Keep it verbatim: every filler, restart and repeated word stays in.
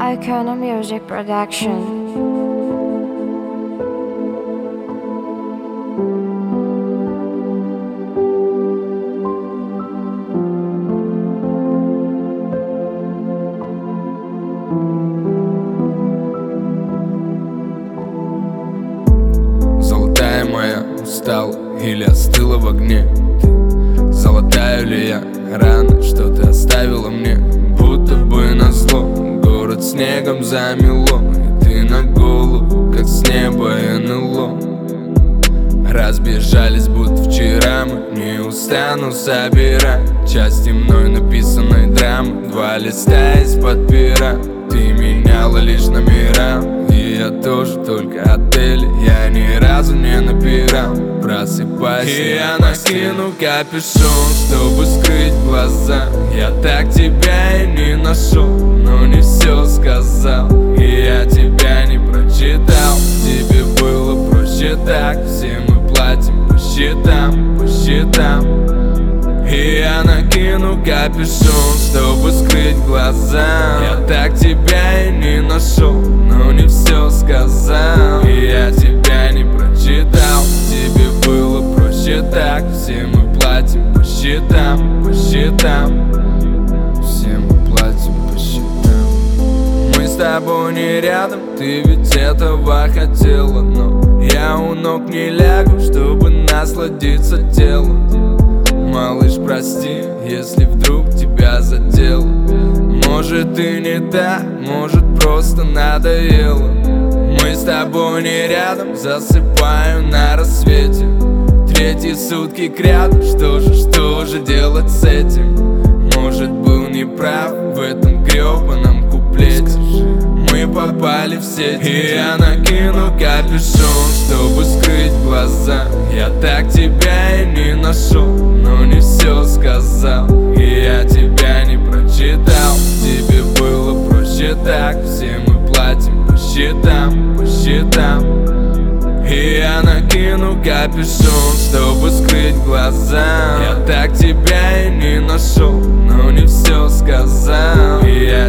Icona Music Production. Золотая моя устала или остыла в огне? Ты золотая ли я? Раны, что ты оставила мне, будто бы назло. Город снегом замело, и ты на голову, как с неба НЛО. Разбежались, будто вчера мы, не устану собирать части мной написанной драмы. Два листа из-под пера, ты меняла лишь номера. И я тоже, только отели я ни разу не напирал. Просыпайся, и я накину капюшон, чтобы скрыть глаза. Я так тебя и не нашел, но не все сказал. И я тебя не прочитал, тебе было проще так. Все мы платим по счетам, по счетам. И я накину капюшон, чтобы скрыть глаза. Я так тебя и не нашел, но не все сказал. И я тебя не прочитал, тебе было проще так. Все мы платим по счетам, по счетам. Все мы платим по счетам. Мы с тобой не рядом, ты ведь этого хотела. Но я у ног не лягу, чтобы насладиться телом. Малыш, прости, если вдруг тебя задело. Может, ты не та, может, просто надоело. Мы с тобой не рядом, засыпаю на рассвете. Третьи сутки кряду, что же, что же делать с этим? Может, был неправ в этом гребаном куплете. Мы попали в сеть, и я накину капюшон, чтобы скрыть глаза. Я так тебя и не нашел, но не все сказал. И я тебя не прочитал, тебе было проще так. Все мы платим по счетам, по счетам. И я накину капюшон, чтобы скрыть глаза. Я так тебя и не нашел, но не все сказал. И я